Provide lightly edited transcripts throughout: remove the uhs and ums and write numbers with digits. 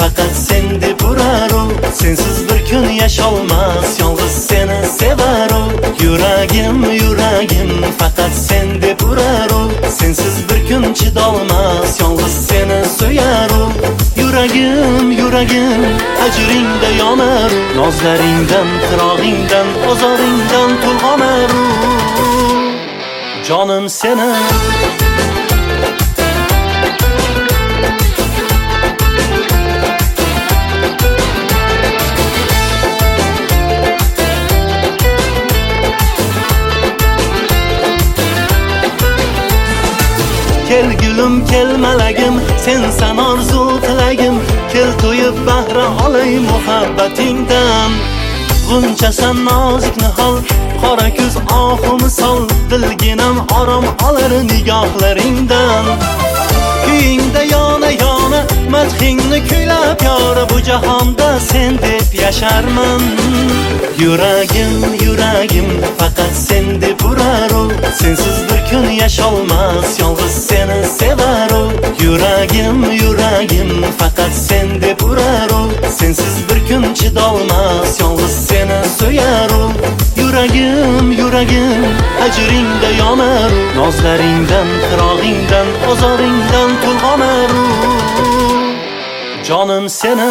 faqat sen deb urar u. Sensiz bir kun yasholmas, yolg'iz seni sevar u. Yuragim, yuragim faqat sen deb urar u. Sensiz bir kun chidolmas, yolg'iz seni so'yar u. Yuragim, yuragim ajringda yonar u. Nozlaringdan, qirog'ingdan, ozoringdan to'lg'onar u. Jonim seni Kel gülüm, kel malagim, sensan orzu tilagim. Kel to'yib bahra olay muhabbatingdan. G'unchasan nozik nihol, qora ko'z ohu misol. Dilginam orom olar nigohlaringdan. Kuyingda yona yona, madhingni kuylab yora. Bu jahonda sen deb yasharman. Yuragim, yuragim faqat sen deb urar u. Sensiz bir kun yasholmas, yolg'iz seni sevar u. Yuragim, yuragim faqat sen deb urar u. Sensiz bir kun chidolmas, yolg'iz seni so'yar u. Yuragim, yuragim ajringda yonar u. Nozlaringdan, qirog'ingdan, ozoringdan to'lg'onar u. Jonim seni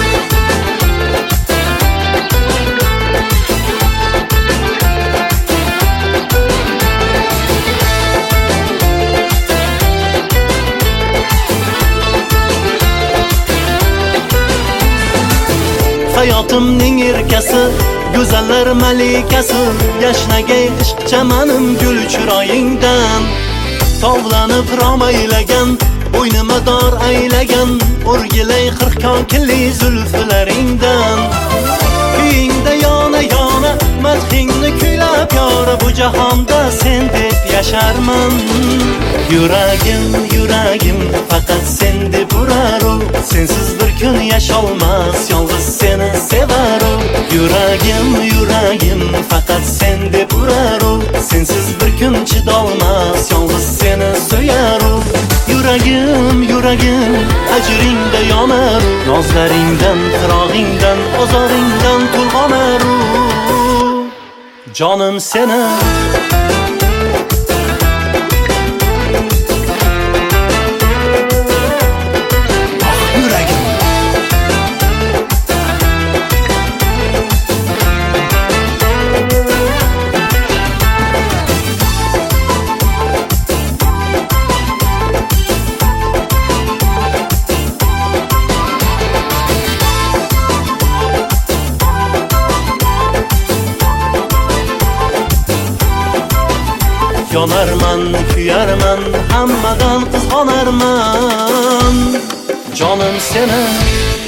hayotimning erkasi, go'zallar malikasi. Yashnagay ishq chamanim gul chiroyingdan. Tovlanib romaylagan, bo'ynima dor aylagan. O'rgilay 40 kokili zulflaringdan. Kuyingda yona yona, madhingni kuylab yora. Bu jahonda sen deb yasharman. Yuragim, yuragim faqat sen deb urar u. Sensiz bir kun yasholmas, yolg'iz seni sevar u. Yuragim, yuragim faqat sen deb urar u. Sensiz bir kun chidolmas, yolg'iz seni so'yar u. Yuragim, yuragim ajringda yonar u. Nozlaringdan, qirog'ingdan, ozoringdan to'lg'onar u. Jonim seni yonarman, kuyarman, hammadan qizg'onarman. Jonim seni